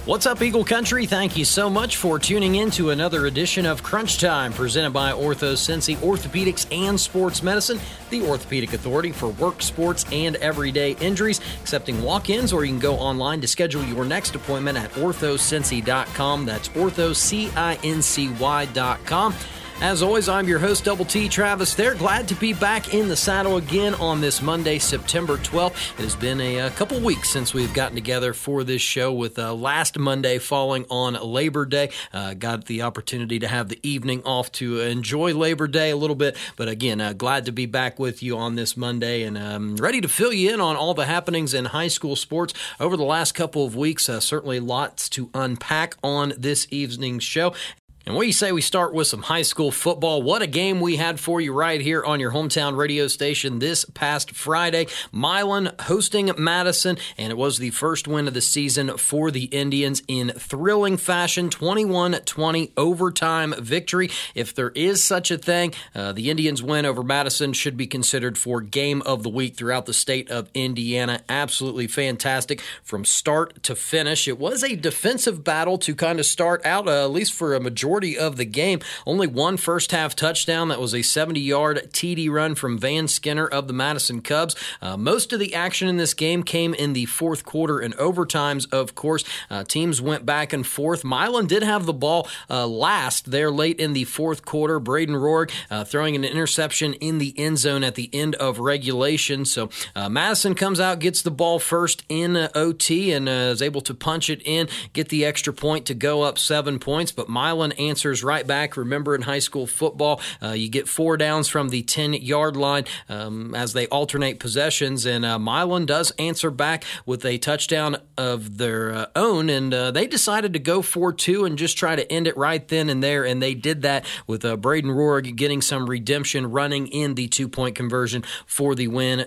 What's up, Eagle Country? Thank you so much for tuning in to another edition of Crunch Time, presented by OrthoCincy Orthopedics and Sports Medicine, the orthopedic authority for work, sports, and everyday injuries, accepting walk-ins, or you can go online to schedule your next appointment at orthocincy.com. That's orthocincy.com. As always, I'm your host, Double T Travis there. Glad to be back in the saddle again on this Monday, September 12th. It has been a couple weeks since we've gotten together for this show, with last Monday falling on Labor Day. Got the opportunity to have the evening off to enjoy Labor Day a little bit. But again, glad to be back with you on this Monday and ready to fill you in on all the happenings in high school sports over the last couple of weeks. Certainly lots to unpack on this evening's show. And what do you say we start with some high school football? What a game we had for you right here on your hometown radio station this past Friday. Milan hosting Madison, and it was the first win of the season for the Indians in thrilling fashion, 21-20 overtime victory. If there is such a thing, the Indians win over Madison should be considered for game of the week throughout the state of Indiana. Absolutely fantastic from start to finish. It was a defensive battle to kind of start out, at least for a majority of the game. Only one first half touchdown. That was a 70-yard TD run from Van Skinner of the Madison Cubs. Most of the action in this game came in the fourth quarter and overtimes, of course. Teams went back and forth. Milan did have the ball last there late in the fourth quarter. Braden Rohrig throwing an interception in the end zone at the end of regulation. So Madison comes out, gets the ball first in OT, and is able to punch it in, get the extra point to go up 7 points. But Milan answers right back. Remember, in high school football, you get 4 downs from the 10-yard line as they alternate possessions, and Milan does answer back with a touchdown of their own, and they decided to go 4-2 and just try to end it right then and there, and they did that with Braden Rohrig getting some redemption, running in the 2-point conversion for the win,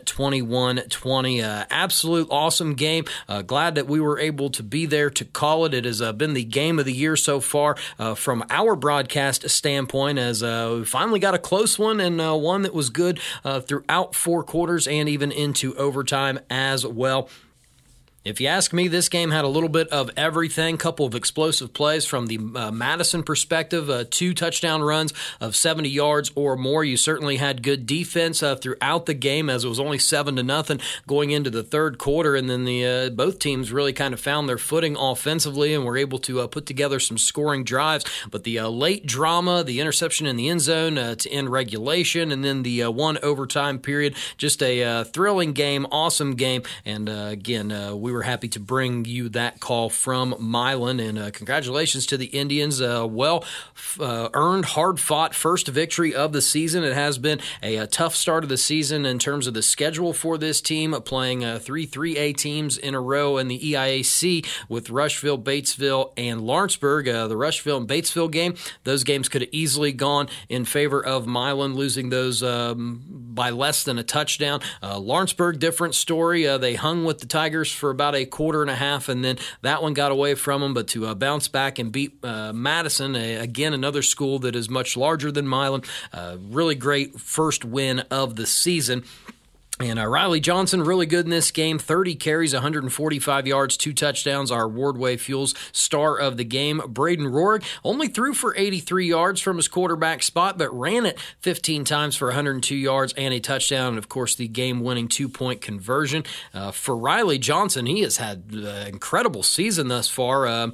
21-20. Absolute awesome game. Glad that we were able to be there to call it. It has been the game of the year so far from our broadcast standpoint, as we finally got a close one, and one that was good throughout 4 quarters and even into overtime as well. If you ask me, this game had a little bit of everything. Couple of explosive plays from the Madison perspective, 2 touchdown runs of 70 yards or more. You certainly had good defense throughout the game, as it was only 7-0 going into the third quarter, and then the both teams really kind of found their footing offensively and were able to put together some scoring drives. But the late drama, the interception in the end zone to end regulation, and then the one overtime period, just a thrilling game, awesome game, and again, we were happy to bring you that call from Milan, and congratulations to the Indians. Well-earned, hard-fought first victory of the season. It has been a tough start of the season in terms of the schedule for this team, playing 3 3A teams in a row in the EIAC with Rushville, Batesville, and Lawrenceburg. The Rushville and Batesville game, those games could have easily gone in favor of Milan, losing those by less than a touchdown. Lawrenceburg, different story. They hung with the Tigers for about a quarter and a half, and then that one got away from them. But to bounce back and beat Madison, again, another school that is much larger than Milan, really great first win of the season. And Riley Johnson, really good in this game. 30 carries, 145 yards, 2 touchdowns. Our Wardway Fuels star of the game. Braden Rohrig only threw for 83 yards from his quarterback spot, but ran it 15 times for 102 yards and a touchdown. And, of course, the game-winning 2-point conversion. For Riley Johnson, he has had an incredible season thus far.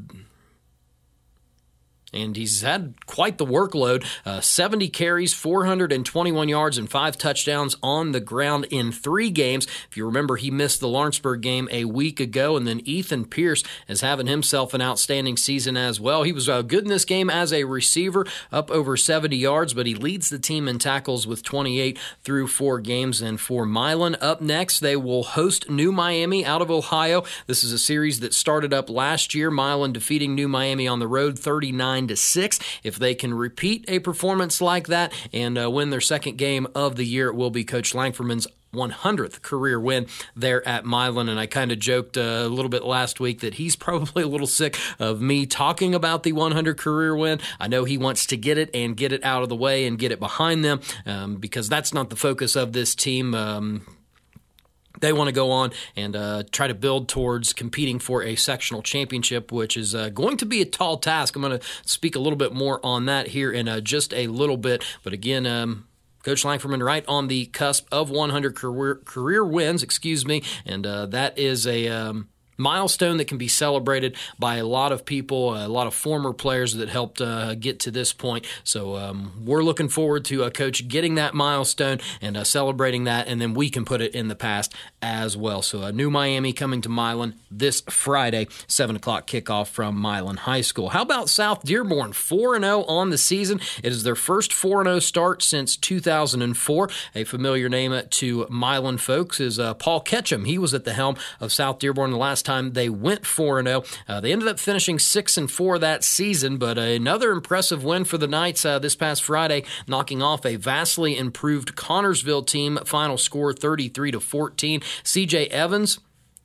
And he's had quite the workload. 70 carries, 421 yards, and 5 touchdowns on the ground in 3 games. If you remember, he missed the Lawrenceburg game a week ago, and then Ethan Pierce is having himself an outstanding season as well. He was good in this game as a receiver, up over 70 yards, but he leads the team in tackles with 28 through 4 games. And for Milan, up next, they will host New Miami out of Ohio. This is a series that started up last year. Milan defeating New Miami on the road 39-6. If they can repeat a performance like that and win their second game of the year, it will be Coach Langferman's 100th career win there at Milan. And I kind of joked a little bit last week that he's probably a little sick of me talking about the 100 career win. I know he wants to get it and get it out of the way and get it behind them because that's not the focus of this team. they want to go on and try to build towards competing for a sectional championship, which is going to be a tall task. I'm going to speak a little bit more on that here in just a little bit. But again, Coach Langferman right on the cusp of 100 career wins, and that is a milestone that can be celebrated by a lot of people, a lot of former players that helped get to this point. So we're looking forward to Coach getting that milestone and celebrating that, and then we can put it in the past as well. So New Miami coming to Milan this Friday, 7 o'clock kickoff from Milan High School. How about South Dearborn? 4-0 on the season. It is their first 4-0 start since 2004. A familiar name to Milan folks is Paul Ketchum. He was at the helm of South Dearborn the last time they went 4-0. They ended up finishing 6-4 that season, but another impressive win for the Knights this past Friday, knocking off a vastly improved Connorsville team. Final score 33-14. CJ Evans,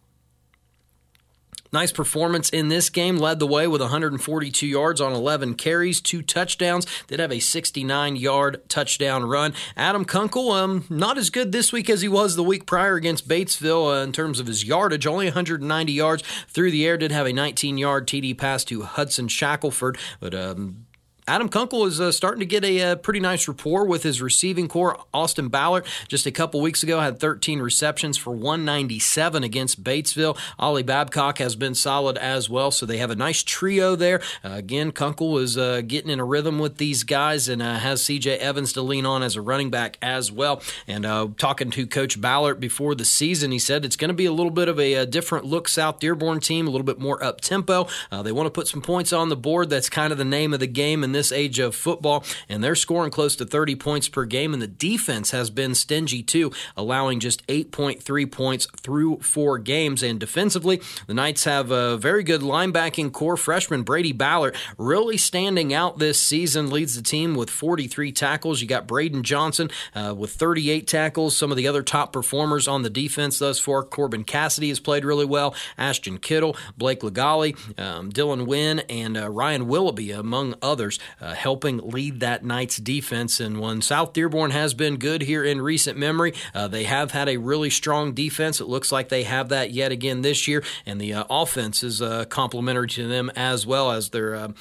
nice performance in this game, led the way with 142 yards on 11 carries, 2 touchdowns, did have a 69-yard touchdown run. Adam Kunkel, not as good this week as he was the week prior against Batesville in terms of his yardage, only 190 yards through the air, did have a 19-yard TD pass to Hudson Shackelford, but Adam Kunkel is starting to get a pretty nice rapport with his receiving core. Austin Ballard, just a couple weeks ago, had 13 receptions for 197 against Batesville. Ollie Babcock has been solid as well, so they have a nice trio there. Again, Kunkel is getting in a rhythm with these guys and has C.J. Evans to lean on as a running back as well. And talking to Coach Ballard before the season, he said it's going to be a little bit of a different look South Dearborn team, a little bit more up-tempo. They want to put some points on the board. That's kind of the name of the game in this age of football, and they're scoring close to 30 points per game, and the defense has been stingy too, allowing just 8.3 points through 4 games. And defensively, the Knights have a very good linebacking core. Freshman Brady Ballard really standing out this season, leads the team with 43 tackles. You got Braden Johnson with 38 tackles. Some of the other top performers on the defense thus far, Corbin Cassidy has played really well, Ashton Kittle, Blake Legale, Dylan Wynn, and Ryan Willoughby, among others, helping lead that Knights defense. And when South Dearborn has been good here in recent memory, they have had a really strong defense. It looks like they have that yet again this year, and the offense is complementary to them as well, as they're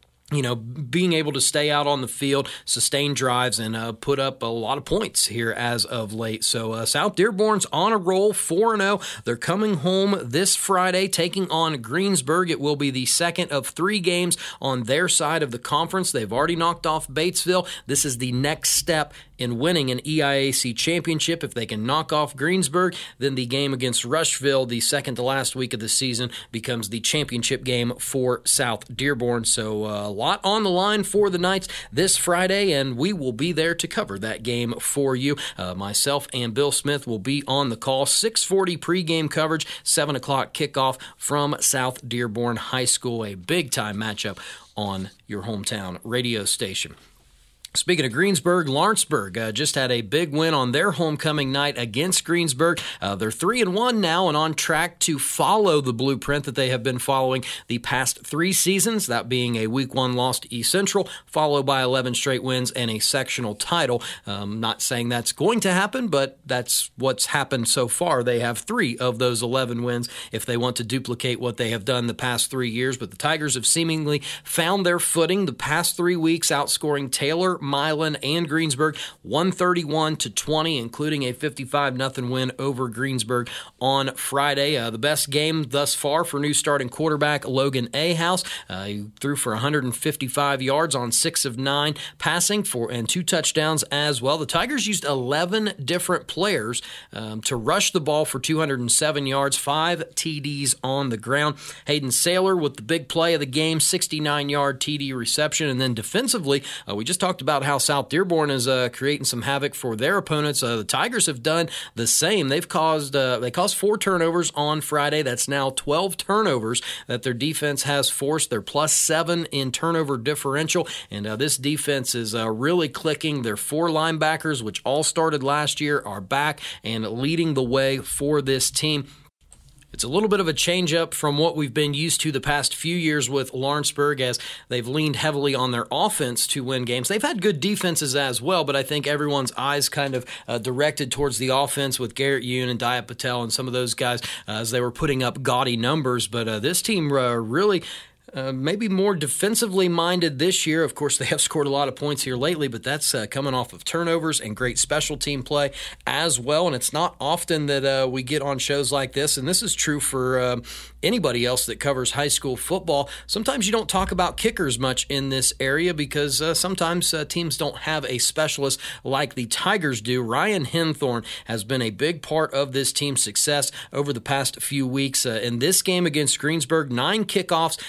being able to stay out on the field, sustain drives, and put up a lot of points here as of late. So South Dearborn's on a roll, 4-0. They're coming home this Friday, taking on Greensburg. It will be the second of 3 games on their side of the conference. They've already knocked off Batesville. This is the next step in winning an EIAC championship. If they can knock off Greensburg, then the game against Rushville, the second to last week of the season, becomes the championship game for South Dearborn. So a lot on the line for the Knights this Friday, and we will be there to cover that game for you. Myself and Bill Smith will be on the call. 6:40 pregame coverage, 7 o'clock kickoff from South Dearborn High School, a big-time matchup on your hometown radio station. Speaking of Greensburg, Lawrenceburg just had a big win on their homecoming night against Greensburg. They're 3-1 now and on track to follow the blueprint that they have been following the past 3 seasons, that being a Week 1 loss to East Central, followed by 11 straight wins and a sectional title. Not saying that's going to happen, but that's what's happened so far. They have 3 of those 11 wins if they want to duplicate what they have done the past 3 years. But the Tigers have seemingly found their footing the past 3 weeks, outscoring Taylor, Milan, and Greensburg 131-20, including a 55-0 win over Greensburg on Friday. The best game thus far for new starting quarterback Logan Ahaus. He threw for 155 yards on 6 of 9 passing and 2 touchdowns as well. The Tigers used 11 different players to rush the ball for 207 yards, 5 TDs on the ground. Hayden Saylor with the big play of the game, 69-yard TD reception. And then defensively, we just talked about how South Dearborn is creating some havoc for their opponents. The Tigers have done the same. They caused 4 turnovers on Friday. That's now 12 turnovers that their defense has forced. They're +7 in turnover differential, and this defense is really clicking. Their 4 linebackers, which all started last year, are back and leading the way for this team. It's a little bit of a change up from what we've been used to the past few years with Lawrenceburg, as they've leaned heavily on their offense to win games. They've had good defenses as well, but I think everyone's eyes kind of directed towards the offense with Garrett Yoon and Dayat Patel and some of those guys as they were putting up gaudy numbers. But this team really maybe more defensively minded this year. Of course, they have scored a lot of points here lately, but that's coming off of turnovers and great special team play as well. And it's not often that we get on shows like this, and this is true for anybody else that covers high school football. Sometimes you don't talk about kickers much in this area because sometimes teams don't have a specialist like the Tigers do. Ryan Henthorn has been a big part of this team's success over the past few weeks. In this game against Greensburg, 9 kickoffs,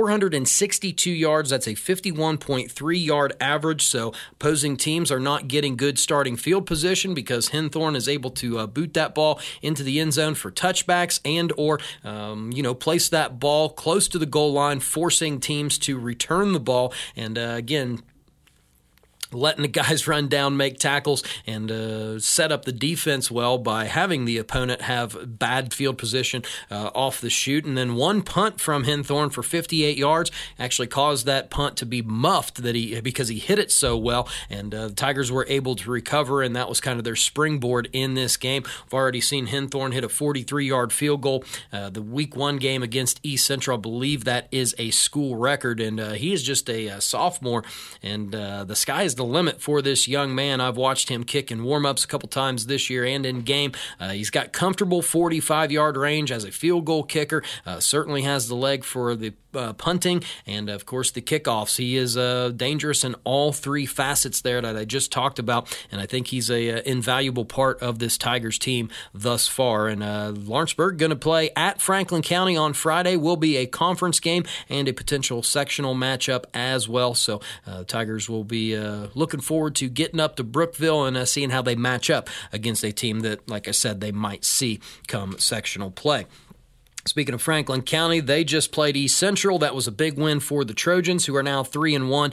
462 yards. That's a 51.3 yard average. So opposing teams are not getting good starting field position because Henthorn is able to boot that ball into the end zone for touchbacks and or place that ball close to the goal line, forcing teams to return the ball. And again, letting the guys run down, make tackles, and set up the defense well by having the opponent have bad field position off the shoot. And then one punt from Henthorn for 58 yards actually caused that punt to be muffed because he hit it so well, and the Tigers were able to recover, and that was kind of their springboard in this game. We've already seen Henthorn hit a 43-yard field goal. The Week 1 game against East Central, I believe that is a school record, and he is just a sophomore, and the sky is the limit for this young man. I've watched him kick in warm-ups a couple times this year and in game. He's got comfortable 45-yard range as a field goal kicker, certainly has the leg for the punting, and of course the kickoffs. He is dangerous in all 3 facets there that I just talked about, and I think he's a invaluable part of this Tigers team thus far. And Lawrenceburg going to play at Franklin County on Friday. Will be a conference game and a potential sectional matchup as well. So Tigers will be looking forward to getting up to Brookville and seeing how they match up against a team that, like I said, they might see come sectional play. Speaking of Franklin County, they just played East Central. That was a big win for the Trojans, who are now 3-1,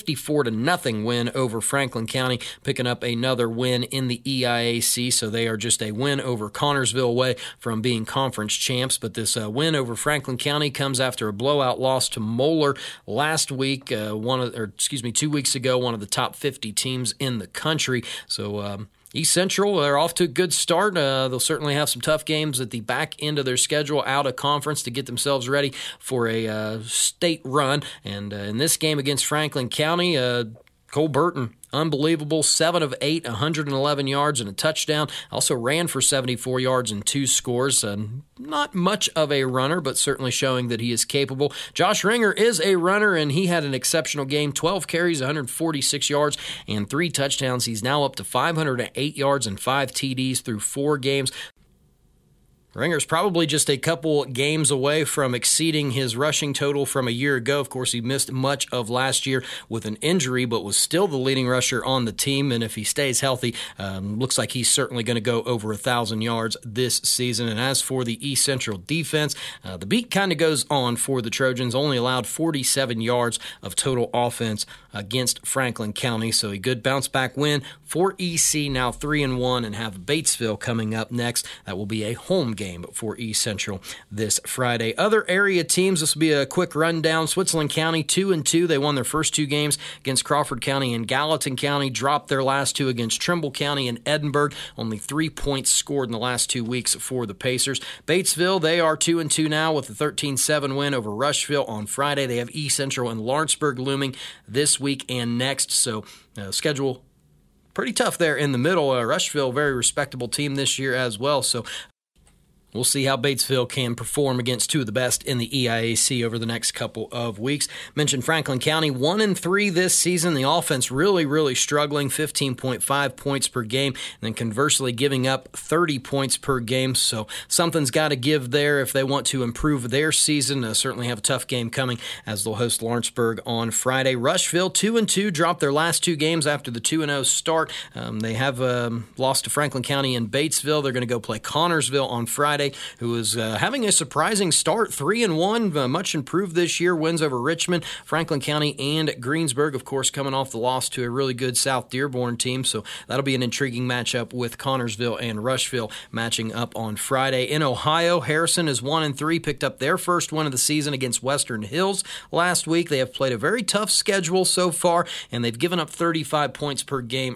54-0 win over Franklin County, picking up another win in the EIAC. So they are just a win over Connorsville away from being conference champs. But this win over Franklin County comes after a blowout loss to Moeller last week. 2 weeks ago, one of the top 50 teams in the country. So East Central, they're off to a good start. They'll certainly have some tough games at the back end of their schedule out of conference to get themselves ready for a state run. And in this game against Franklin County, Cole Burton, unbelievable, 7 of 8, 111 yards and a touchdown. Also ran for 74 yards and 2 scores. Not much of a runner, but certainly showing that he is capable. Josh Ringer is a runner, and he had an exceptional game. 12 carries, 146 yards, and 3 touchdowns. He's now up to 508 yards and 5 TDs through 4 games. Ringer's probably just a couple games away from exceeding his rushing total from a year ago. Of course, he missed much of last year with an injury, but was still the leading rusher on the team. And if he stays healthy, looks like he's certainly going to go over 1,000 yards this season. And as for the East Central defense, the beat kind of goes on for the Trojans. Only allowed 47 yards of total offense against Franklin County. So a good bounce-back win for EC, now 3-1, and have Batesville coming up next. That will be a home game for East Central this Friday. Other area teams, this will be a quick rundown. Switzerland County 2-2. They won their first 2 games against Crawford County and Gallatin County, dropped their last 2 against Trimble County and Edinburgh. Only 3 points scored in the last 2 weeks for the Pacers. Batesville, they are 2-2 now with a 13-7 win over Rushville on Friday. They have East Central and Lawrenceburg looming this week and next. So schedule pretty tough there in the middle. Rushville, very respectable team this year as well. So we'll see how Batesville can perform against 2 of the best in the EIAC over the next couple of weeks. Mentioned Franklin County, 1-3 this season. The offense really struggling, 15.5 points per game, and then conversely giving up 30 points per game. So something's got to give there if they want to improve their season. Certainly have a tough game coming as they'll host Lawrenceburg on Friday. Rushville, 2-2, dropped their last 2 games after the 2-0 start. They have lost to Franklin County and Batesville. They're going to go play Connorsville on Friday. Friday, who is having a surprising start, 3-1, much improved this year, wins over Richmond, Franklin County, and Greensburg, of course, coming off the loss to a really good South Dearborn team, so that'll be an intriguing matchup with Connorsville and Rushville matching up on Friday. In Ohio, Harrison is 1-3, picked up their first win of the season against Western Hills last week. They have played a very tough schedule so far, and they've given up 35 points per game,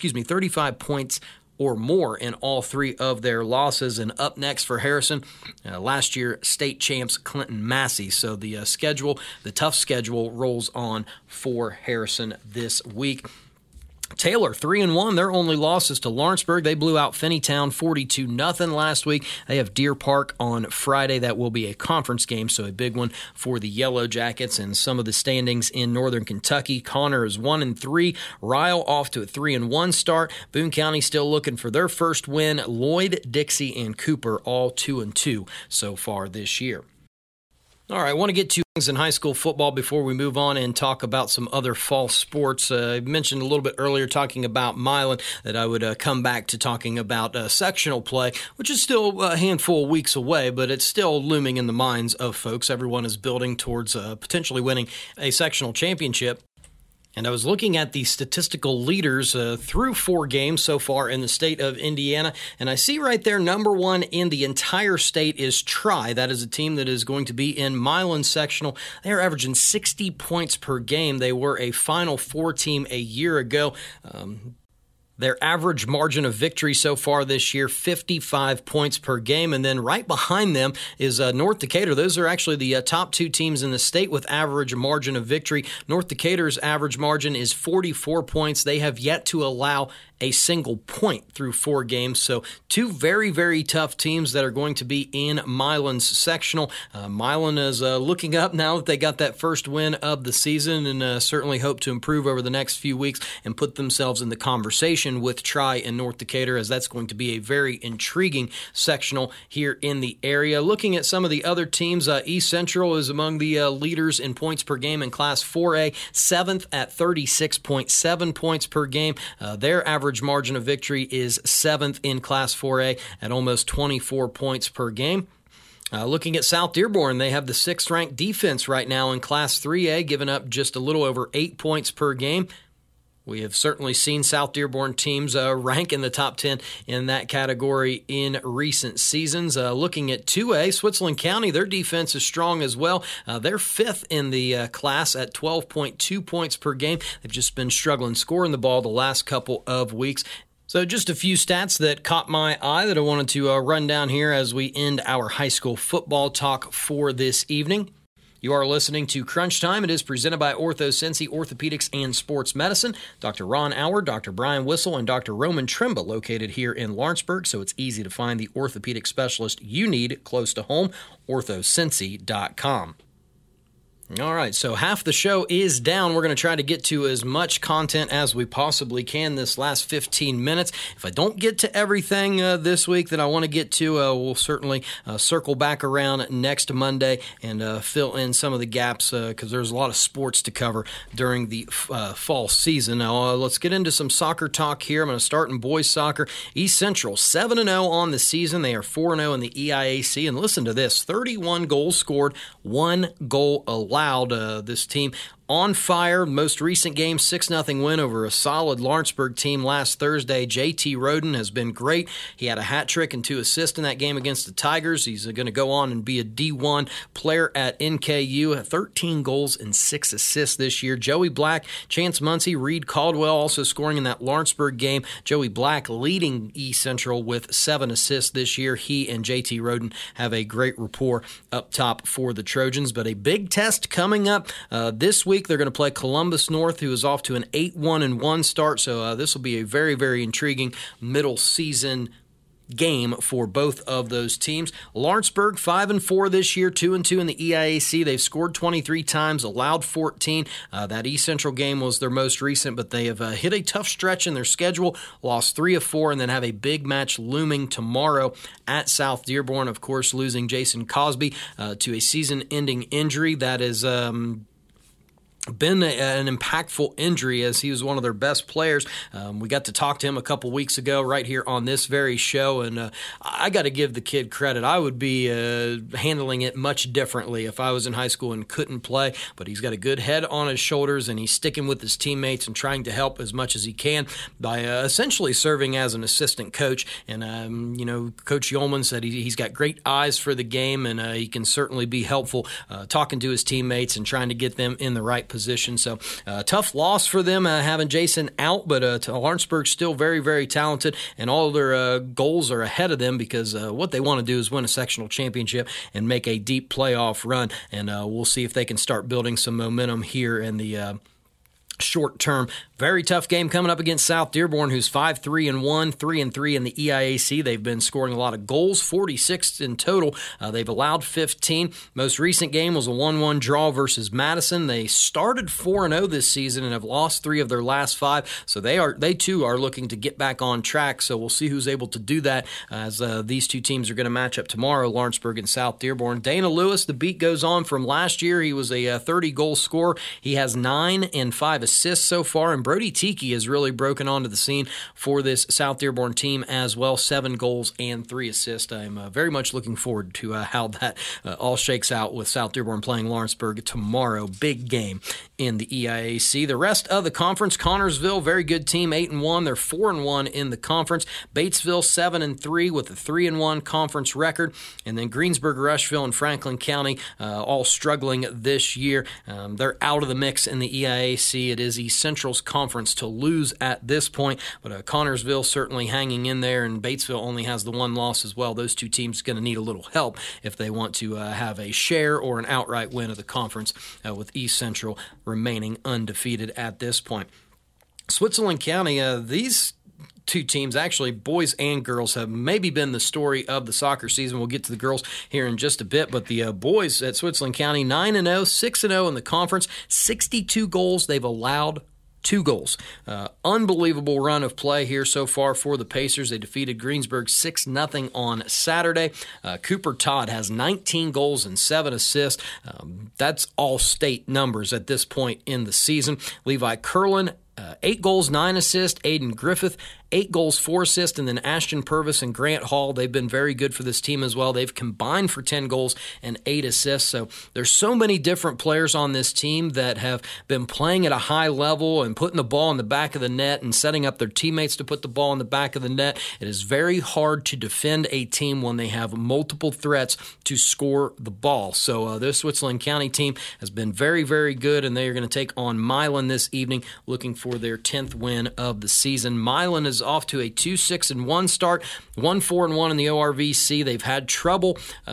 35 points or more in all three of their losses. And up next for Harrison, last year state champs Clinton Massey. So the tough schedule rolls on for Harrison this week. Taylor, 3-1. Their only loss is to Lawrenceburg. They blew out Finneytown 42-0 last week. They have Deer Park on Friday. That will be a conference game, so a big one for the Yellow Jackets. And some of the standings in Northern Kentucky, Connor is 1-3. Ryle off to a 3-1 start. Boone County still looking for their first win. Lloyd, Dixie, and Cooper all 2-2 so far this year. All right, I want to get to things in high school football before we move on and talk about some other fall sports. I mentioned a little bit earlier talking about Milan that I would come back to talking about sectional play, which is still a handful of weeks away, but it's still looming in the minds of folks. Everyone is building towards potentially winning a sectional championship. And I was looking at the statistical leaders through 4 games so far in the state of Indiana, and I see right there number 1 in the entire state is Tri. That is a team that is going to be in Milan sectional. They are averaging 60 points per game. They were a Final Four team a year ago. Their average margin of victory so far this year, 55 points per game. And then right behind them is North Decatur. Those are actually the top 2 teams in the state with average margin of victory. North Decatur's average margin is 44 points. They have yet to allow a single point through 4 games. So 2 very, very tough teams that are going to be in Milan's sectional. Milan is looking up now that they got that first win of the season, and certainly hope to improve over the next few weeks and put themselves in the conversation with Tri and North Decatur, as that's going to be a very intriguing sectional here in the area. Looking at some of the other teams, East Central is among the leaders in points per game in Class 4A, 7th at 36.7 points per game. Their average margin of victory is 7th in Class 4A at almost 24 points per game. Looking at South Dearborn, they have the 6th-ranked defense right now in Class 3A, giving up just a little over 8 points per game. We have certainly seen South Dearborn teams rank in the top 10 in that category in recent seasons. Looking at 2A, Switzerland County, their defense is strong as well. They're 5th in the class at 12.2 points per game. They've just been struggling scoring the ball the last couple of weeks. So just a few stats that caught my eye that I wanted to run down here as we end our high school football talk for this evening. You are listening to Crunch Time. It is presented by OrthoCincy Orthopedics and Sports Medicine. Dr. Ron Auer, Dr. Brian Whistle, and Dr. Roman Trimba located here in Lawrenceburg, so it's easy to find the orthopedic specialist you need close to home, orthocincy.com. All right, so half the show is down. We're going to try to get to as much content as we possibly can this last 15 minutes. If I don't get to everything this week that I want to get to, we'll certainly circle back around next Monday and fill in some of the gaps because there's a lot of sports to cover during the fall season. Now, let's get into some soccer talk here. I'm going to start in boys soccer. East Central, 7-0 on the season. They are 4-0 in the EIAC. And listen to this, 31 goals scored, 1 goal allowed. This team on fire. Most recent game, 6-0 win over a solid Lawrenceburg team last Thursday. J.T. Roden has been great. He had a hat trick and 2 assists in that game against the Tigers. He's going to go on and be a D1 player at NKU. 13 goals and 6 assists this year. Joey Black, Chance Muncie, Reed Caldwell also scoring in that Lawrenceburg game. Joey Black leading East Central with 7 assists this year. He and J.T. Roden have a great rapport up top for the Trojans. But a big test coming up this week. They're going to play Columbus North, who is off to an 8-1-1 start. So this will be a very, very intriguing middle season game for both of those teams. Lawrenceburg 5-4 this year, 2-2 in the EIAC. They've scored 23 times, allowed 14. That East Central game was their most recent, but they have hit a tough stretch in their schedule, lost 3 of 4, and then have a big match looming tomorrow at South Dearborn. Of course, losing Jason Cosby to a season-ending injury that is been an impactful injury as he was one of their best players. We got to talk to him a couple weeks ago right here on this very show, and I got to give the kid credit. I would be handling it much differently if I was in high school and couldn't play, but he's got a good head on his shoulders, and he's sticking with his teammates and trying to help as much as he can by essentially serving as an assistant coach. And, Coach Yeoman said he's got great eyes for the game, and he can certainly be helpful talking to his teammates and trying to get them in the right position. So tough loss for them having Jason out, but Lawrenceburg's still very, very talented, and all of their goals are ahead of them because what they want to do is win a sectional championship and make a deep playoff run, and we'll see if they can start building some momentum here in the short term. Very tough game coming up against South Dearborn, who's 5-3-1, 3-3 in the EIAC. They've been scoring a lot of goals, 46 in total. They've allowed 15. Most recent game was a 1-1 draw versus Madison. They started 4-0 this season and have lost 3 of their last 5. So they too are looking to get back on track. So we'll see who's able to do that as these two teams are going to match up tomorrow, Lawrenceburg and South Dearborn. Dana Lewis, the beat goes on from last year. He was a 30-goal scorer. He has 9 and 5 assists so far, and Brody Tiki has really broken onto the scene for this South Dearborn team as well. 7 goals and 3 assists. I'm very much looking forward to how that all shakes out with South Dearborn playing Lawrenceburg tomorrow. Big game in the EIAC. The rest of the conference, Connorsville, very good team, 8-1. They're 4-1 in the conference. Batesville, 7-3 with a 3-1 conference record. And then Greensburg, Rushville, and Franklin County all struggling this year. They're out of the mix in the EIAC. It is East Central's conference to lose at this point, but Connorsville certainly hanging in there, and Batesville only has the 1 loss as well. Those two teams are going to need a little help if they want to have a share or an outright win of the conference, with East Central remaining undefeated at this point. Switzerland County, these two teams, actually boys and girls, have maybe been the story of the soccer season. We'll get to the girls here in just a bit, but the boys at Switzerland County, 9-0, 6-0 in the conference, 62 goals. They've allowed 2 goals. Unbelievable run of play here so far for the Pacers. They defeated Greensburg 6-0 on Saturday. Cooper Todd has 19 goals and 7 assists. That's all state numbers at this point in the season. Levi Curlin, 8 goals, 9 assists. Aiden Griffith, 8 goals, 4 assists, and then Ashton Purvis and Grant Hall, they've been very good for this team as well. They've combined for 10 goals and 8 assists. So there's so many different players on this team that have been playing at a high level and putting the ball in the back of the net and setting up their teammates to put the ball in the back of the net. It is very hard to defend a team when they have multiple threats to score the ball. So this Switzerland County team has been very, very good, and they are going to take on Milan this evening, looking for their 10th win of the season. Milan is off to a 2-6-1 start, 1-4-1 in the ORVC. They've had trouble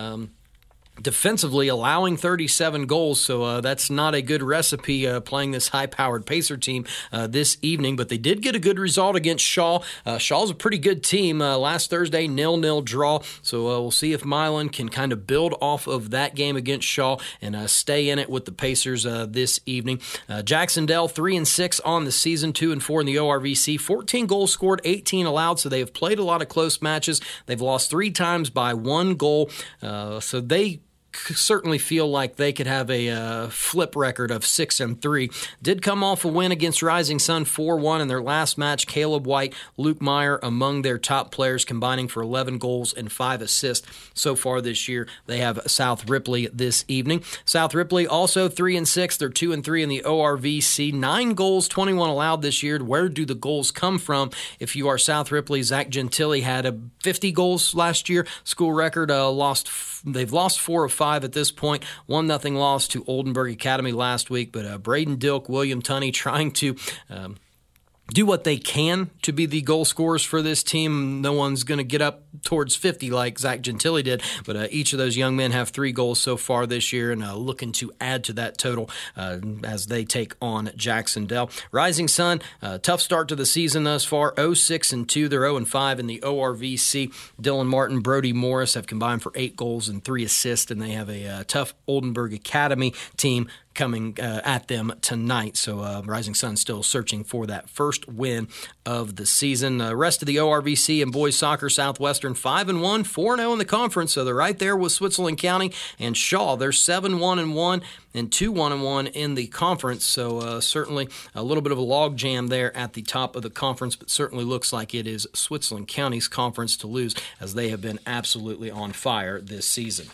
defensively, allowing 37 goals, so that's not a good recipe playing this high-powered Pacer team this evening, but they did get a good result against Shaw. Shaw's a pretty good team. Last Thursday, 0-0 draw, so we'll see if Milan can kind of build off of that game against Shaw and stay in it with the Pacers this evening. Jacksonville, 3-6 on the season, 2-4 in the ORVC, 14 goals scored, 18 allowed, so they have played a lot of close matches. They've lost 3 times by 1 goal, so they certainly feel like they could have a flip record of 6-3. Did come off a win against Rising Sun 4-1 in their last match. Caleb White, Luke Meyer among their top players, combining for 11 goals and 5 assists so far this year. They have South Ripley this evening. South Ripley also 3-6. They're 2-3 in the ORVC. 9 goals, 21 allowed this year. Where do the goals come from? If you are South Ripley, Zach Gentili had 50 goals last year. School record. They've lost 4 of 5 at this point. 1-0 loss to Oldenburg Academy last week, but Braden Dilk, William Tunney trying to do what they can to be the goal scorers for this team. No one's going to get up towards 50 like Zach Gentili did, but each of those young men have 3 goals so far this year and looking to add to that total as they take on Jacksonville. Rising Sun, tough start to the season thus far, 0-6-2. They're 0-5 in the ORVC. Dylan Martin, Brody Morris have combined for 8 goals and 3 assists, and they have a tough Oldenburg Academy team coming at them tonight. So Rising Sun still searching for that first win of the season. The rest of the ORVC and boys soccer, Southwestern 5-1, 4-0 in the conference. So they're right there with Switzerland County and Shaw. They're 7-1-1 and 2-1-1 in the conference. So certainly a little bit of a log jam there at the top of the conference, but certainly looks like it is Switzerland County's conference to lose, as they have been absolutely on fire this season.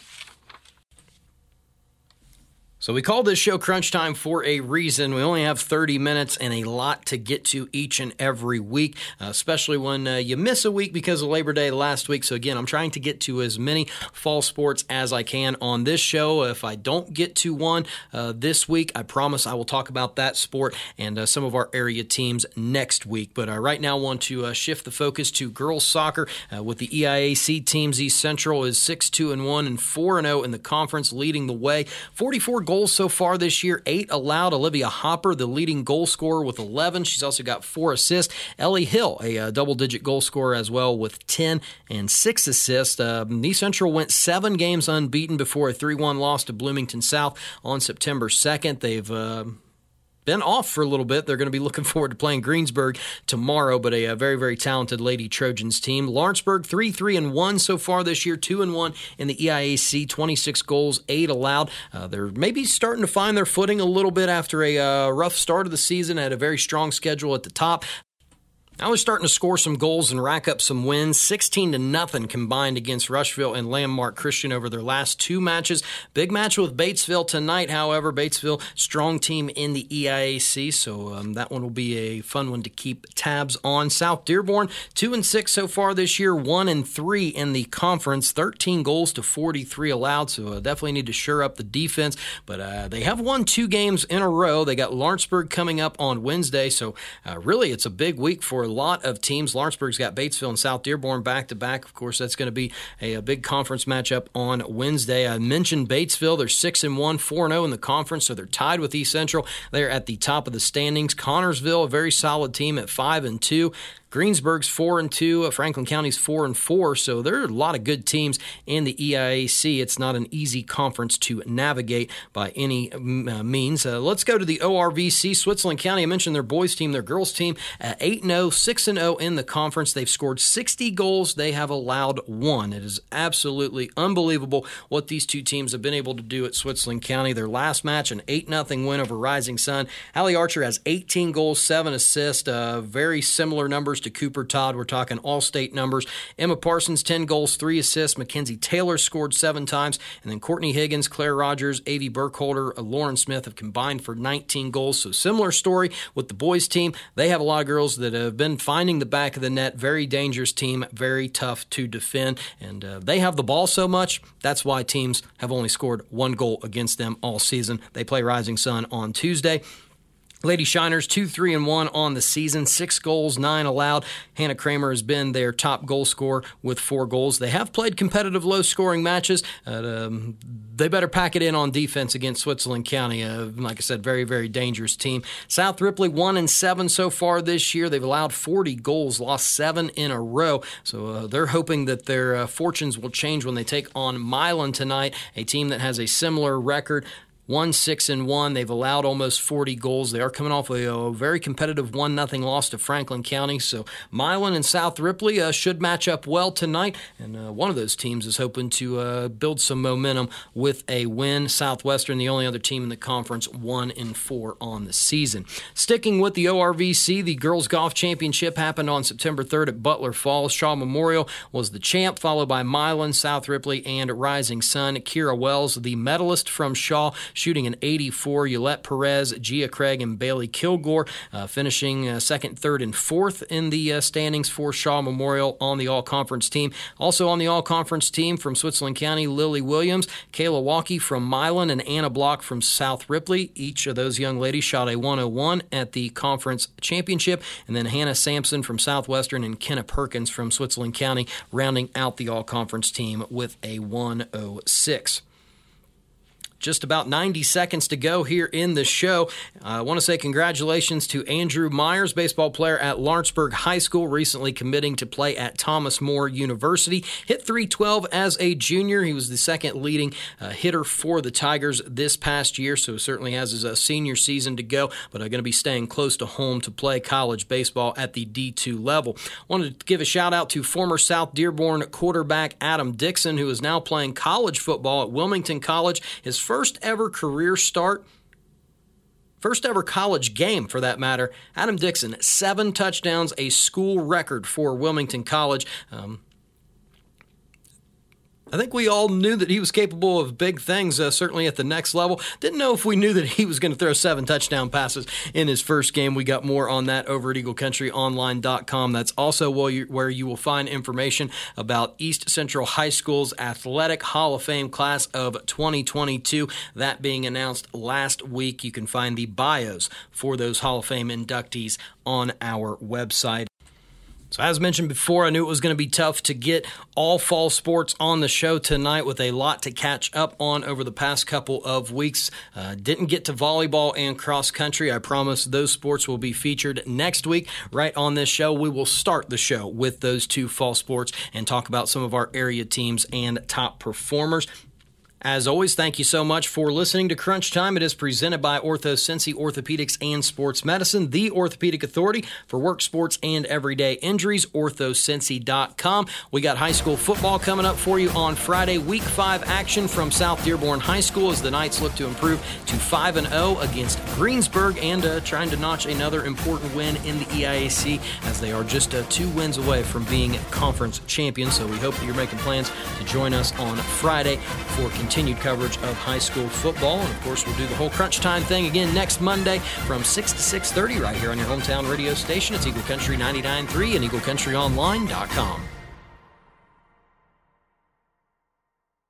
So we call this show Crunch Time for a reason. We only have 30 minutes and a lot to get to each and every week, especially when you miss a week because of Labor Day last week. So again, I'm trying to get to as many fall sports as I can on this show. If I don't get to one this week, I promise I will talk about that sport and some of our area teams next week. But right now I want to shift the focus to girls soccer with the EIAC teams. East Central is 6-2-1 and 4-0 in the conference, leading the way. 44 goals so far this year, 8 allowed. Olivia Hopper, the leading goal scorer, with 11. She's also got 4 assists. Ellie Hill, a double-digit goal scorer as well, with 10 and 6 assists. East Central went 7 games unbeaten before a 3-1 loss to Bloomington South on September 2nd. They've been off for a little bit. They're going to be looking forward to playing Greensburg tomorrow, but a very, very talented Lady Trojans team. Lawrenceburg 3-3-1 so far this year, 2-1 in the EIAC, 26 goals, 8 allowed. They're maybe starting to find their footing a little bit after a rough start of the season. Had a very strong schedule at the top. Now they're starting to score some goals and rack up some wins. 16-0 combined against Rushville and Landmark Christian over their last 2 matches. Big match with Batesville tonight, however. Batesville, strong team in the EIAC, so that one will be a fun one to keep tabs on. South Dearborn, 2-6 so far this year, 1-3 in the conference, 13 goals to 43 allowed, so definitely need to shore up the defense. But they have won 2 games in a row. They got Lawrenceburg coming up on Wednesday, so really it's a big week for a lot of teams. Lawrenceburg's got Batesville and South Dearborn back-to-back. Of course, that's going to be a big conference matchup on Wednesday. I mentioned Batesville. They're 6-1, 4-0 in the conference, so they're tied with East Central. They're at the top of the standings. Connorsville, a very solid team at 5-2. Greensburg's 4-2, Franklin County's 4-4, so there are a lot of good teams in the EIAC. It's not an easy conference to navigate by any means. Let's go to the ORVC. Switzerland County, I mentioned their boys team, their girls team, 8-0, 6-0 in the conference. They've scored 60 goals. They have allowed 1. It is absolutely unbelievable what these two teams have been able to do at Switzerland County. Their last match, an 8-0 win over Rising Sun. Hallie Archer has 18 goals, 7 assists, very similar numbers to Cooper Todd. We're talking all-state numbers. Emma Parsons, 10 goals, 3 assists. Mackenzie Taylor scored 7 times. And then Courtney Higgins, Claire Rogers, Avi Burkholder, Lauren Smith have combined for 19 goals. So similar story with the boys team. They have a lot of girls that have been finding the back of the net. Very dangerous team, very tough to defend. And they have the ball so much, that's why teams have only scored 1 goal against them all season. They play Rising Sun on Tuesday. Lady Shiners, 2-3-1 on the season, 6 goals, 9 allowed. Hannah Kramer has been their top goal scorer with 4 goals. They have played competitive, low-scoring matches. They better pack it in on defense against Switzerland County. Like I said, very, very dangerous team. South Ripley, 1-7 so far this year. They've allowed 40 goals, lost 7 in a row. So they're hoping that their fortunes will change when they take on Milan tonight, a team that has a similar record. 1-6-1. They've allowed almost 40 goals. They are coming off a very competitive 1-0 loss to Franklin County. So Milan and South Ripley should match up well tonight. And one of those teams is hoping to build some momentum with a win. Southwestern, the only other team in the conference, 1-4 on the season. Sticking with the ORVC, the Girls Golf Championship happened on September 3rd at Butler Falls. Shaw Memorial was the champ, followed by Milan, South Ripley, and Rising Sun. Kira Wells, the medalist from Shaw, shooting an 84. Yolette Perez, Gia Craig, and Bailey Kilgore finishing second, third, and fourth in the standings for Shaw Memorial on the all-conference team. Also on the all-conference team from Switzerland County, Lily Williams, Kayla Walkie from Milan, and Anna Block from South Ripley. Each of those young ladies shot a 101 at the conference championship. And then Hannah Sampson from Southwestern and Kenna Perkins from Switzerland County rounding out the all-conference team with a 106. just about 90 seconds to go here in the show. I want to say congratulations to Andrew Myers, baseball player at Lawrenceburg High School, recently committing to play at Thomas More University. Hit .312 as a junior. He was the second leading hitter for the Tigers this past year, so certainly has his senior season to go, but going to be staying close to home to play college baseball at the D2 level. Wanted to give a shout out to former South Dearborn quarterback Adam Dixon, who is now playing college football at Wilmington College. His first ever career start, first ever college game for that matter. Adam Dixon, 7 touchdowns, a school record for Wilmington College. I think we all knew that he was capable of big things, certainly at the next level. Didn't know if we knew that he was going to throw 7 touchdown passes in his first game. We got more on that over at EagleCountryOnline.com. That's also where you will find information about East Central High School's Athletic Hall of Fame class of 2022. That being announced last week. You can find the bios for those Hall of Fame inductees on our website. So as mentioned before, I knew it was going to be tough to get all fall sports on the show tonight with a lot to catch up on over the past couple of weeks. Didn't get to volleyball and cross country. I promise those sports will be featured next week right on this show. We will start the show with those 2 fall sports and talk about some of our area teams and top performers. As always, thank you so much for listening to Crunch Time. It is presented by OrthoCincy Orthopedics and Sports Medicine, the orthopedic authority for work, sports, and everyday injuries, orthocincy.com. We got high school football coming up for you on Friday. Week 5 action from South Dearborn High School as the Knights look to improve to 5-0 against Greensburg and trying to notch another important win in the EIAC as they are just 2 wins away from being conference champions. So we hope that you're making plans to join us on Friday for continued coverage of high school football. And, of course, we'll do the whole Crunch Time thing again next Monday from 6 to 6:30 right here on your hometown radio station. It's Eagle Country 99.3 and EagleCountryOnline.com.